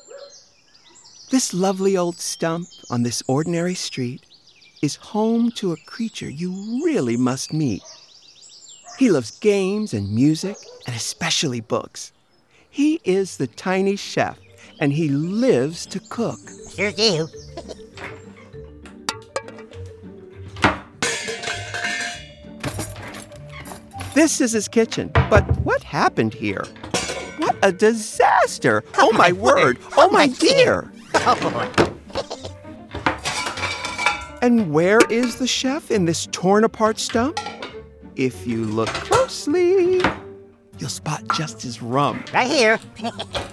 This lovely old stump on this ordinary street is home to a creature you really must meet. He loves games and music, and especially books. He is the tiny chef, and he lives to cook. Sure do. This is his kitchen, but what happened here? What a disaster! Oh my word! Oh my dear! Oh, boy. And where is the chef in this torn-apart stump? If you look closely, you'll spot just his rump. Right here.